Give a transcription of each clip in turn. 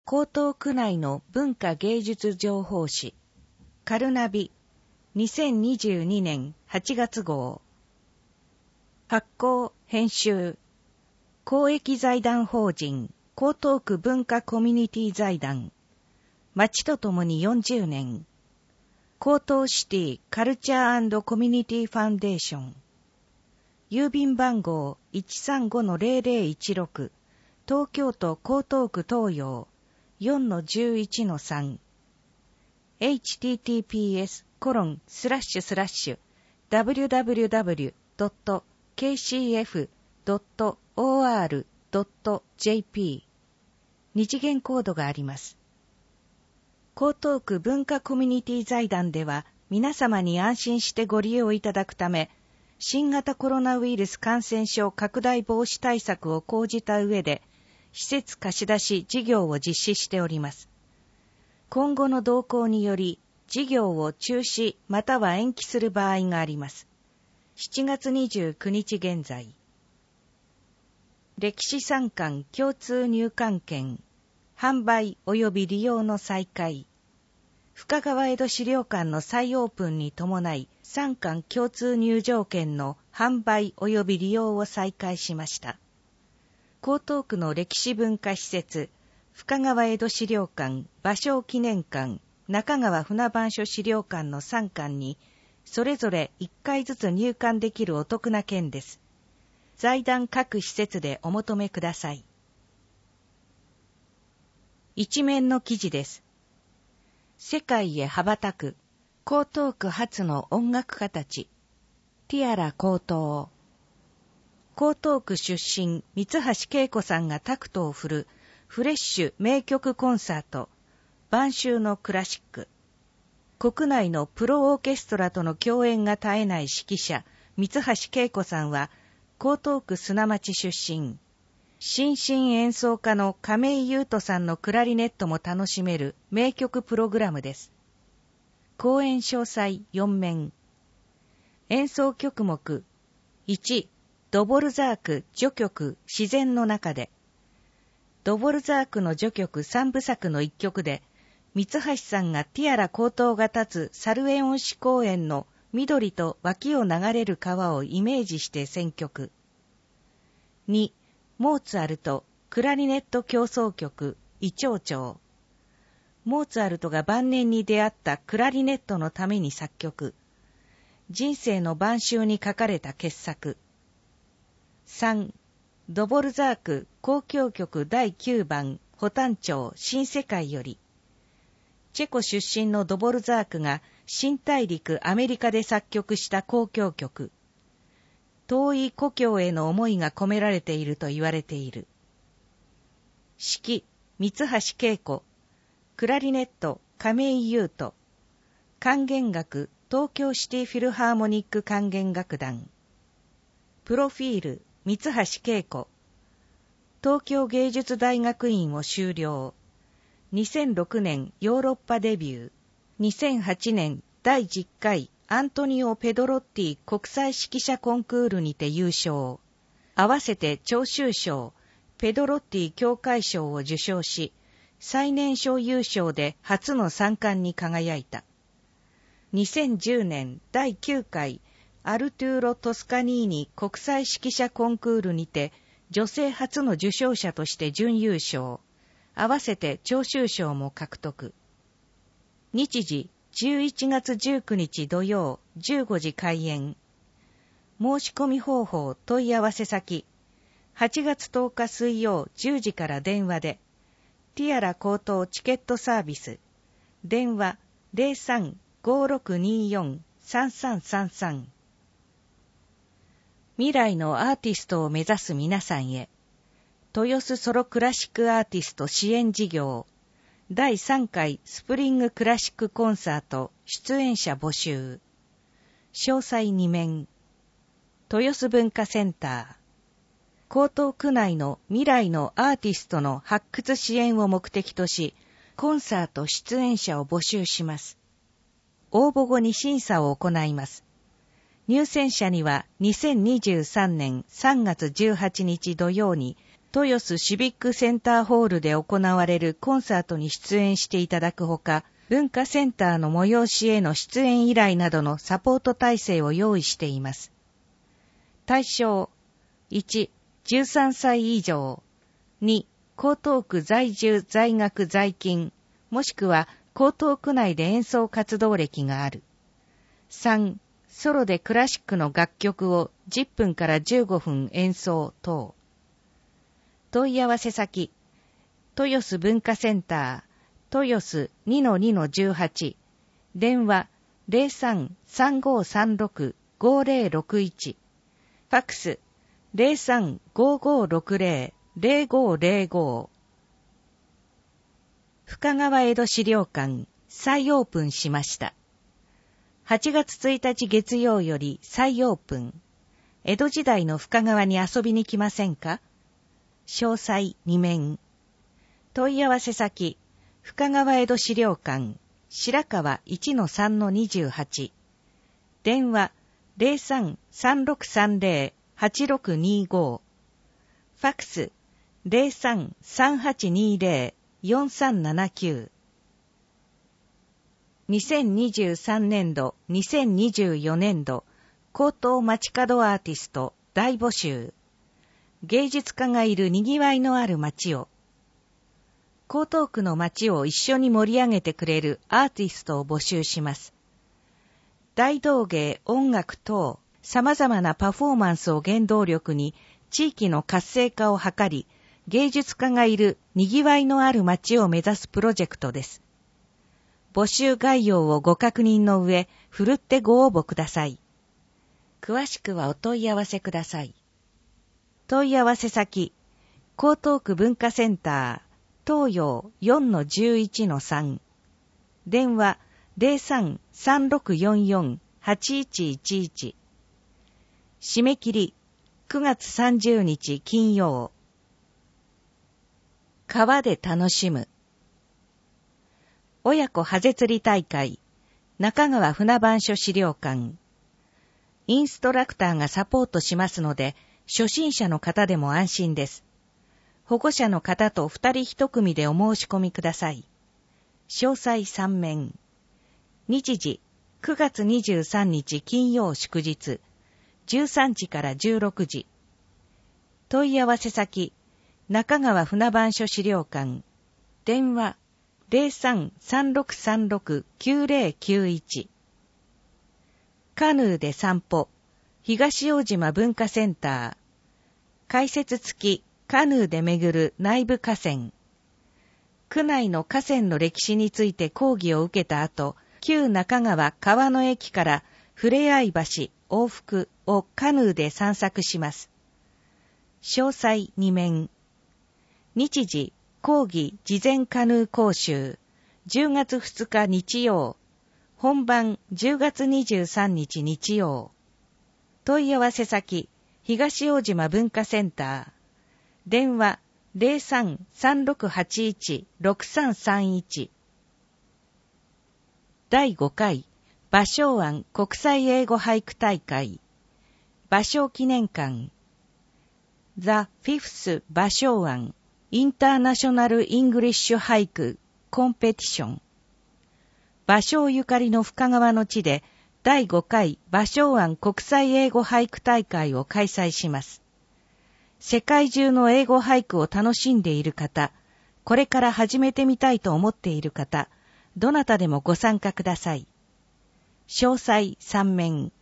江東区内の文化芸術情報誌カルナビ2022年8月号。発行編集公益財団法人江東区文化コミュニティ財団、町とともに40年、江東シティカルチャー&コミュニティファンデーション、郵便番号 135-0016、東京都江東区東洋 4-11-3、https://www.kcf.or.jp 二次元コードがあります。江東区文化コミュニティ財団では皆様に安心してご利用いただくため、新型コロナウイルス感染症拡大防止対策を講じた上で、施設貸し出し事業を実施しております。今後の動向により、事業を中止または延期する場合があります。7月29日現在。歴史参観共通入館券、販売及び利用の再開。深川江戸資料館の再オープンに伴い、参観共通入場券の販売及び利用を再開しました。江東区の歴史文化施設、深川江戸資料館、芭蕉記念館、中川船番所資料館の3館に、それぞれ1回ずつ入館できるお得な券です。財団各施設でお求めください。一面の記事です。世界へ羽ばたく、江東区発の音楽家たち、ティアラ江東。江東区出身、三橋恵子さんがタクトを振るフレッシュ名曲コンサート、晩秋のクラシック。国内のプロオーケストラとの共演が絶えない指揮者、三橋恵子さんは、江東区砂町出身。新進演奏家の亀井優斗さんのクラリネットも楽しめる名曲プログラムです。公演詳細4面。演奏曲目。1、ドボルザーク序曲自然の中で。ドボルザークの序曲3部作の1曲で、三橋さんがティアラ江東が立つサルエオン市公園の緑と脇を流れる川をイメージして選曲。2、モーツァルトクラリネット協奏曲イチョウチョウ。モーツァルトが晩年に出会ったクラリネットのために作曲。人生の晩秋に書かれた傑作。3、ドボルザーク交響曲第9番ホタン町新世界より。チェコ出身のドボルザークが新大陸アメリカで作曲した交響曲。遠い故郷への思いが込められていると言われている。指揮、三橋恵子。クラリネット、亀井優斗。管弦楽、東京シティフィルハーモニック管弦楽団。プロフィール、三橋恵子。東京芸術大学院を修了。2006年ヨーロッパデビュー。2008年第10回アントニオ・ペドロッティ国際指揮者コンクールにて優勝。合わせて聴衆賞、ペドロッティ協会賞を受賞し、最年少優勝で初の3冠に輝いた。2010年第9回アルトゥーロ・トスカニーニ国際指揮者コンクールにて女性初の受賞者として準優勝。合わせて聴衆賞も獲得。日時11月19日土曜15時開演。申し込み方法問い合わせ先。8月10日水曜10時から電話で。ティアラ江東チケットサービス。電話 03-5624-3333。未来のアーティストを目指す皆さんへ。豊洲ソロクラシックアーティスト支援事業。第3回スプリングクラシックコンサート出演者募集。詳細2面。豊洲文化センター。江東区内の未来のアーティストの発掘支援を目的とし、コンサート出演者を募集します。応募後に審査を行います。入選者には2023年3月18日土曜に豊洲シビックセンターホールで行われるコンサートに出演していただくほか、文化センターの催しへの出演依頼などのサポート体制を用意しています。対象、1、13歳以上。2、江東区在住在学在勤、もしくは江東区内で演奏活動歴がある。3、ソロでクラシックの楽曲を10分から15分演奏等。問い合わせ先、豊洲文化センター、豊洲 2-2-18、電話 03-3536-5061、ファックス 03-5560-0505。深川江戸資料館、再オープンしました。8月1日月曜より再オープン。江戸時代の深川に遊びに来ませんか？詳細2面。問い合わせ先、深川江戸資料館、白川 1-3-28。電話03-3630-8625。ファックス03-3820-4379。2023年度、2024年度、江東街角アーティスト大募集。芸術家がいるにぎわいのある街を。江東区の街を一緒に盛り上げてくれるアーティストを募集します。大道芸、音楽等、様々なパフォーマンスを原動力に地域の活性化を図り、芸術家がいるにぎわいのある街を目指すプロジェクトです。募集概要をご確認の上、ふるってご応募ください。詳しくはお問い合わせください。問い合わせ先、江東区文化センター、東洋 4-11-3。電話03-3644-8111。締め切り9月30日金曜。川で楽しむ。親子ハゼ釣り大会、中川船番所資料館。インストラクターがサポートしますので、初心者の方でも安心です。保護者の方と2人1組でお申し込みください。詳細3面。日時、9月23日金曜祝日、13時から16時。問い合わせ先、中川船番所資料館。電話、03-3636-9091。カヌーで散歩、東大島文化センター。解説付きカヌーで巡る内部河川。区内の河川の歴史について講義を受けた後、旧中川川の駅からふれあい橋往復をカヌーで散策します。詳細2面。日時、講義事前カヌー講習、10月2日日曜。本番10月23日日曜。問い合わせ先、東大島文化センター。電話03-3681-6331。第5回芭蕉庵国際英語俳句大会。芭蕉記念館。The Fifth 芭蕉庵インターナショナルイングリッシュ俳句コンペティション。芭蕉ゆかりの深川の地で第5回芭蕉庵国際英語俳句大会を開催します。世界中の英語俳句を楽しんでいる方、これから始めてみたいと思っている方、どなたでもご参加ください。詳細3面。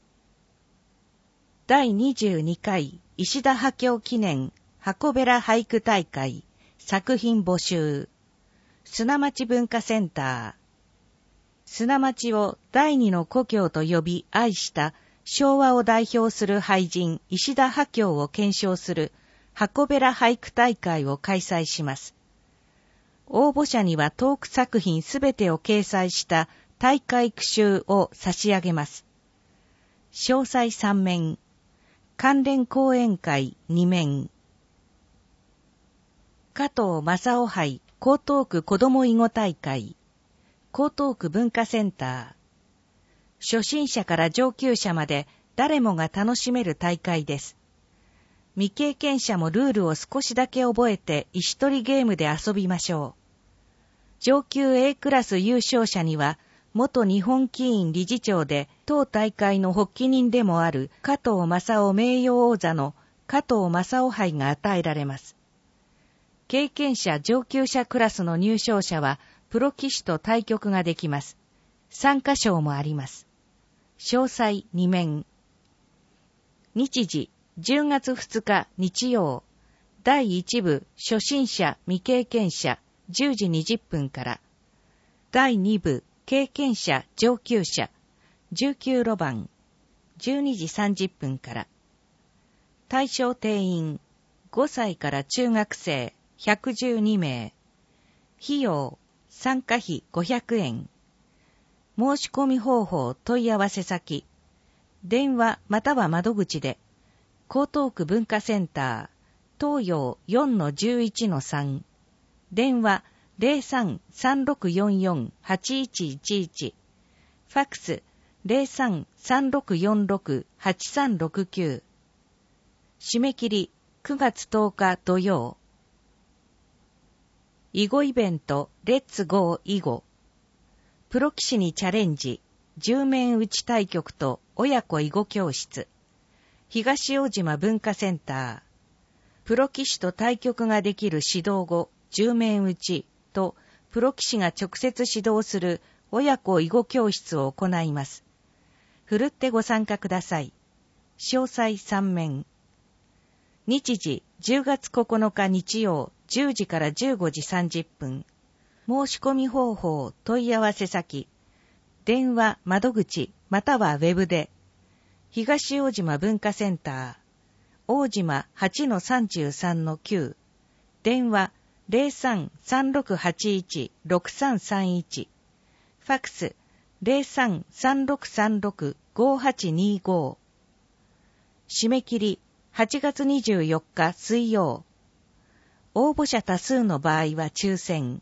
第22回石田波郷記念箱べら俳句大会作品募集。砂町文化センター。砂町を第二の故郷と呼び愛した昭和を代表する俳人石田波郷を顕彰する箱べら俳句大会を開催します。応募者にはトーク作品すべてを掲載した大会句集を差し上げます。詳細3面。関連講演会2面。加藤正夫杯江東区子ども囲碁大会。江東区文化センター。初心者から上級者まで誰もが楽しめる大会です。 未経験者もルールを少しだけ覚えて石取りゲームで遊びましょう。上級 A クラス優勝者には、元日本棋院理事長で当大会の発起人でもある加藤正夫名誉王座の加藤正夫杯が与えられます。経験者上級者クラスの入賞者はプロ棋士と対局ができます。参加賞もあります。詳細2面。日時10月2日日曜。第1部初心者未経験者10時20分から。第2部経験者上級者19路盤12時30分から。対象定員5歳から中学生112名。費用参加費500円。申し込み方法問い合わせ先。電話または窓口で。江東区文化センター、東洋 4-11-3。電話03-3644-8111。ファックス03-3646-8369。締め切り9月10日土曜。囲碁イベントレッツゴー囲碁。プロ棋士にチャレンジ、10面打ち対局と親子囲碁教室。東大島文化センター。プロ棋士と対局ができる指導後、10面打ちとプロ棋士が直接指導する親子囲碁教室を行います。ふるってご参加ください。詳細3面。日時10月9日日曜10時から15時30分。申し込み方法問い合わせ先。電話窓口またはウェブで。東大島文化センター。大島 8-33-9。電話03-3681-6331。ファックス03-3636-5825。締め切り8月24日水曜。応募者多数の場合は抽選。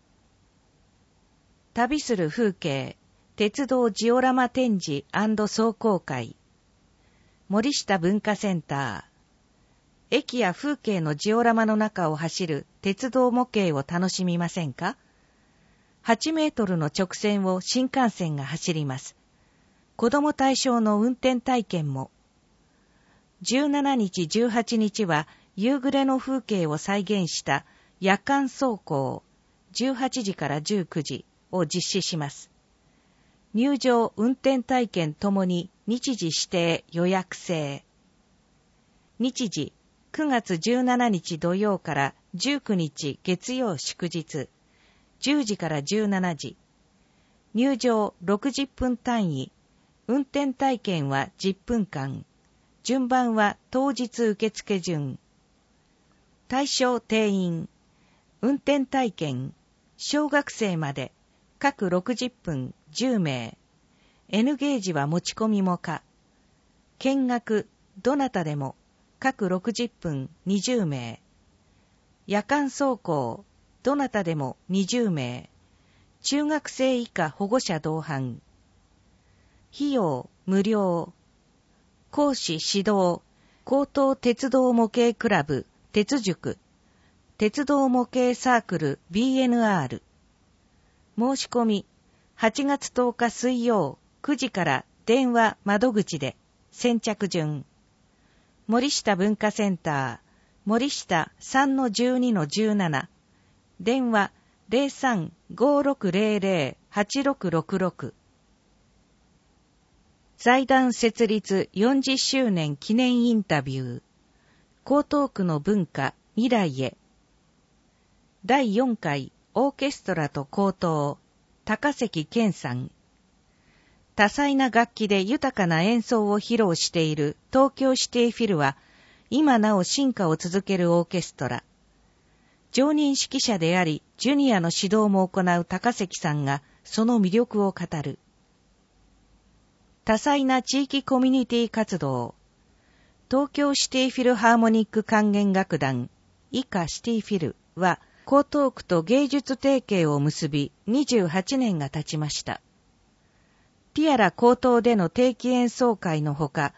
旅する風景、鉄道ジオラマ展示&壮行会。森下文化センター。駅や風景のジオラマの中を走る鉄道模型を楽しみませんか？ 8 メートルの直線を新幹線が走ります。子供対象の運転体験も。17日18日は夕暮れの風景を再現した夜間走行18時から19時を実施します。入場運転体験ともに日時指定予約制。日時9月17日土曜から19日月曜祝日10時から17時。入場60分単位。運転体験は10分間。順番は当日受付順。対象定員。運転体験。小学生まで。各60分10名。N ゲージは持ち込みも可。見学。どなたでも。各60分20名。夜間走行。どなたでも20名。中学生以下保護者同伴。費用無料。講師指導。高等鉄道模型クラブ鉄塾。鉄道模型サークル BNR。申し込み8月10日水曜9時から電話窓口で。先着順。森下文化センター。森下 3-12-17。電話03-5600-8666。財団設立40周年記念インタビュー。江東区の文化未来へ。第4回オーケストラと高等、高関健さん。多彩な楽器で豊かな演奏を披露している東京シティフィルは、今なお進化を続けるオーケストラ。常任指揮者であり、ジュニアの指導も行う高関さんが、その魅力を語る。多彩な地域コミュニティ活動。東京シティフィルハーモニック管弦楽団、以下シティフィルは、江東区と芸術提携を結び、28年が経ちました。ティアラ高等での定期演奏会のほか、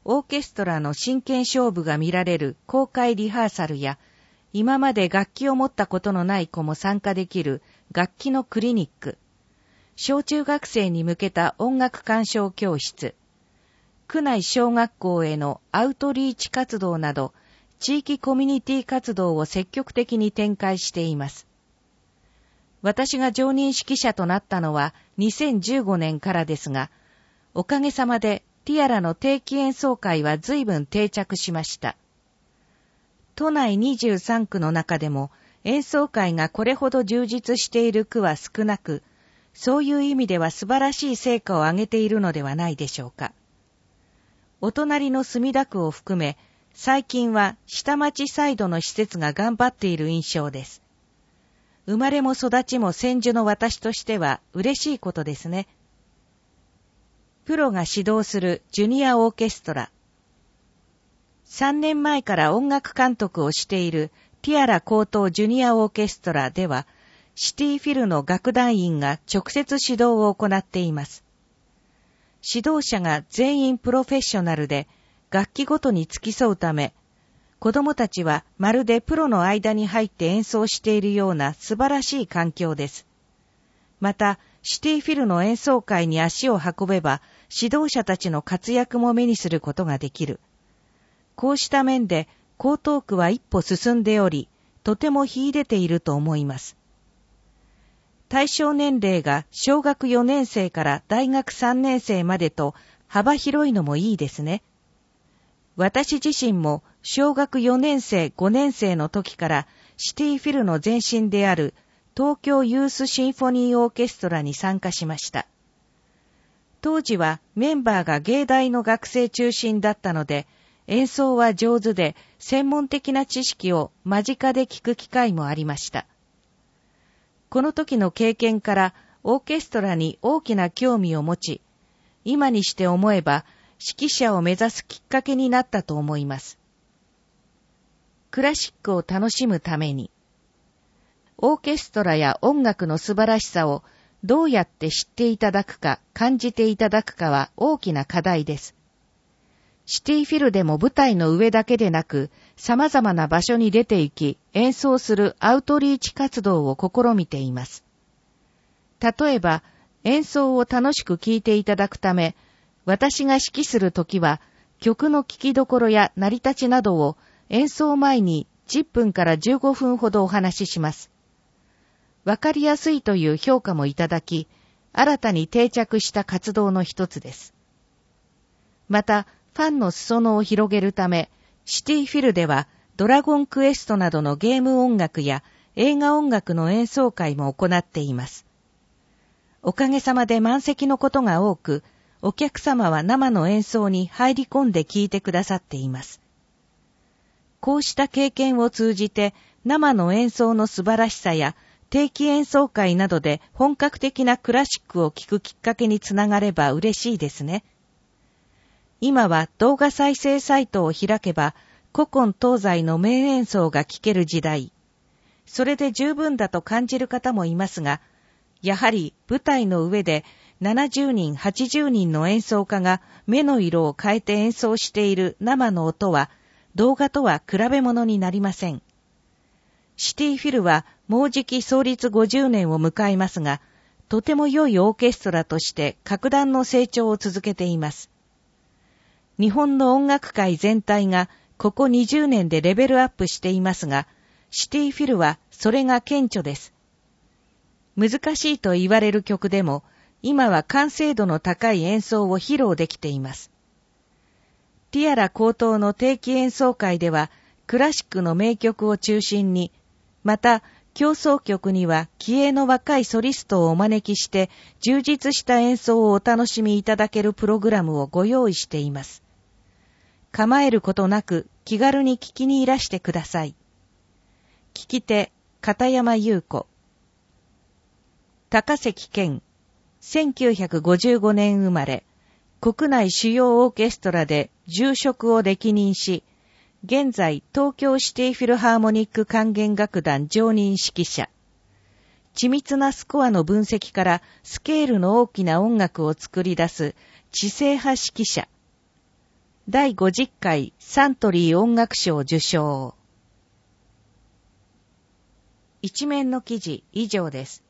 オーケストラの真剣勝負が見られる公開リハーサルや、今まで楽器を持ったことのない子も参加できる楽器のクリニック、小中学生に向けた音楽鑑賞教室、区内小学校へのアウトリーチ活動など、地域コミュニティ活動を積極的に展開しています。私が常任指揮者となったのは2015年からですが、おかげさまでティアラの定期演奏会は随分定着しました。都内23区の中でも演奏会がこれほど充実している区は少なく、そういう意味では素晴らしい成果を上げているのではないでしょうか。お隣の墨田区を含め、最近は下町サイドの施設が頑張っている印象です。生まれも育ちも千住の私としては嬉しいことですね。プロが指導するジュニアオーケストラ。3年前から音楽監督をしているティアラ高等ジュニアオーケストラでは、シティフィルの楽団員が直接指導を行っています。指導者が全員プロフェッショナルで、楽器ごとに付き添うため、子供たちはまるでプロの間に入って演奏しているような素晴らしい環境です。また、シティフィルの演奏会に足を運べば、指導者たちの活躍も目にすることができる。こうした面で、江東区は一歩進んでおり、とても秀でていると思います。対象年齢が小学4年生から大学3年生までと幅広いのもいいですね。私自身も小学4年生5年生の時からシティフィルの前身である東京ユースシンフォニーオーケストラに参加しました。当時はメンバーが芸大の学生中心だったので、演奏は上手で専門的な知識を間近で聞く機会もありました。この時の経験からオーケストラに大きな興味を持ち、今にして思えば指揮者を目指すきっかけになったと思います。クラシックを楽しむために、オーケストラや音楽の素晴らしさをどうやって知っていただくか感じていただくかは大きな課題です。シティフィルでも舞台の上だけでなく、様々な場所に出て行き、演奏するアウトリーチ活動を試みています。例えば、演奏を楽しく聴いていただくため、私が指揮するときは、曲の聴きどころや成り立ちなどを演奏前に10分から15分ほどお話しします。わかりやすいという評価もいただき、新たに定着した活動の一つです。また、ファンの裾野を広げるため、シティフィルではドラゴンクエストなどのゲーム音楽や映画音楽の演奏会も行っています。おかげさまで満席のことが多く、お客様は生の演奏に入り込んで聴いてくださっています。こうした経験を通じて、生の演奏の素晴らしさや定期演奏会などで本格的なクラシックを聴くきっかけにつながれば嬉しいですね。今は動画再生サイトを開けば古今東西の名演奏が聴ける時代。それで十分だと感じる方もいますが、やはり舞台の上で70人、80人の演奏家が目の色を変えて演奏している生の音は動画とは比べ物になりません。シティフィルはもうじき創立50年を迎えますが、とても良いオーケストラとして格段の成長を続けています。日本の音楽界全体がここ20年でレベルアップしていますが、シティフィルはそれが顕著です。難しいと言われる曲でも、今は完成度の高い演奏を披露できています。ティアラ高等の定期演奏会では、クラシックの名曲を中心に、また、協奏曲には気鋭の若いソリストをお招きして、充実した演奏をお楽しみいただけるプログラムをご用意しています。構えることなく気軽に聞きにいらしてください。聞き手、片山優子。高関健、1955年生まれ、国内主要オーケストラで住職を歴任し、現在東京シティフィルハーモニック管弦楽団常任指揮者。緻密なスコアの分析からスケールの大きな音楽を作り出す知性派指揮者。 第50回サントリー音楽賞受賞。一面の記事以上です。